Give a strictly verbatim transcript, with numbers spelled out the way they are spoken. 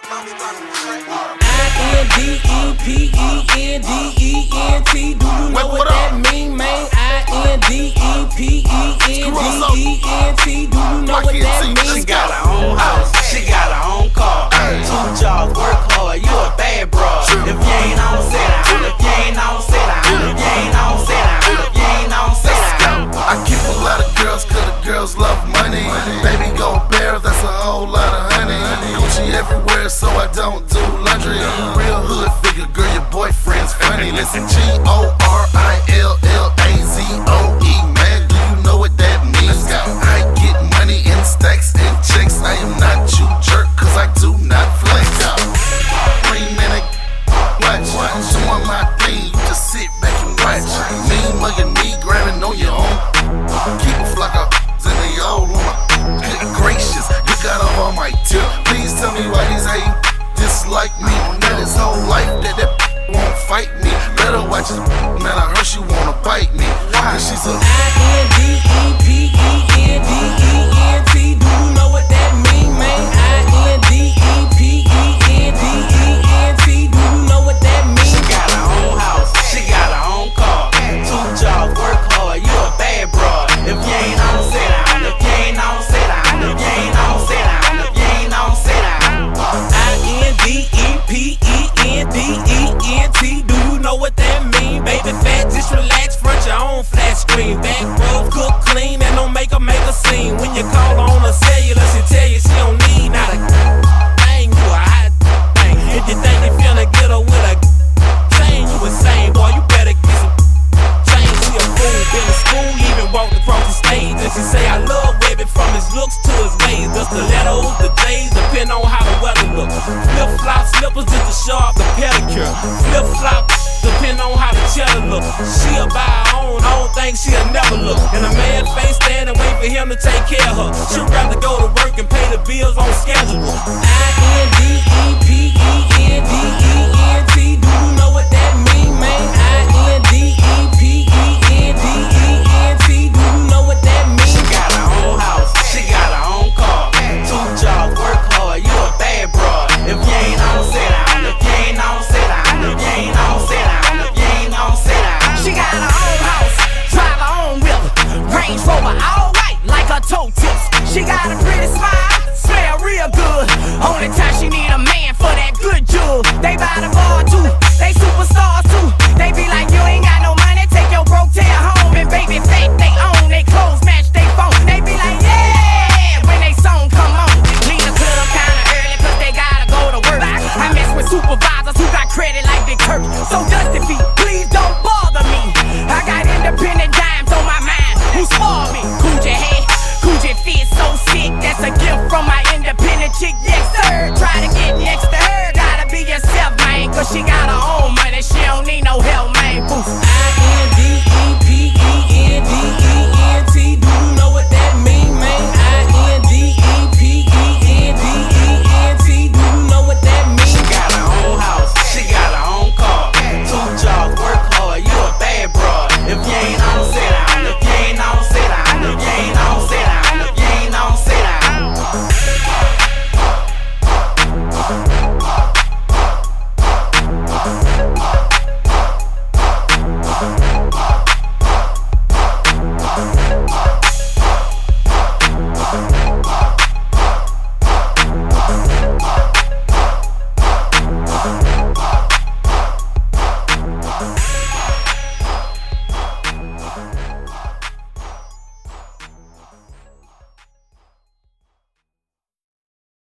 I N D E P E N D E N T. Do you know what that mean, man? I N D E P E N D E N T. Do you know what that mean? She got her own house, she got her own car. Two jobs, work hard, you a bad broad. If you ain't on, sit down. If you ain't on, sit down. If you ain't on, sit down. If you ain't on, sit down. I keep a lot of girls, cause the girls love money. Baby go bear, that's a whole lot of honey. Gucci everywhere, so I don't do laundry. Real hood figure, girl, your boyfriend's funny. Listen, G O R I L L A Z O E, man, do you know what that means? I get money in stacks and checks. I am not you jerk, cause I do not flex. Three minute watch, doing my thing, you just sit back and watch. Me mugging me, grabbing on your own. Keep a flock of and they all on my good gracious. You got off on my tip. Please tell me why these hate dislike me. That his whole life that that won't fight me. Better watch it, man. I heard she wanna bite me. Cause she's a I N D E P E N D E N T. Do you know what that mean, man? I N D E P E N D E N T. Do you know what that mean? She got her own house, she got her own car. Two jobs, work hard, you a bad broad. If you ain't on, sit down. If you ain't on, sit down. If you ain't on, sit down. If you ain't on, sit down. I N D E P E N D E N T. Do you know what that mean? Baby fat, just relax, front your own flat screen. Back row, cook clean, and don't make her make a scene. When you call on her cellular, she tell you she don't need not a thing. You a hot thing. If you think you finna get her with a chain, you insane, boy. You better get some change. She a fool, been to school, even walked across the stage. And she say I love Webby from his looks to his ways. The stilettos, the J's, depend on how the weather look. Flip flop slippers just to show off the pedicure. Flip flop, depend on how the cheddar look. She'll buy her own, I don't think she'll never look. And a man face stand and wait for him to take care of her. She'd rather go to work and pay the bills on schedule. I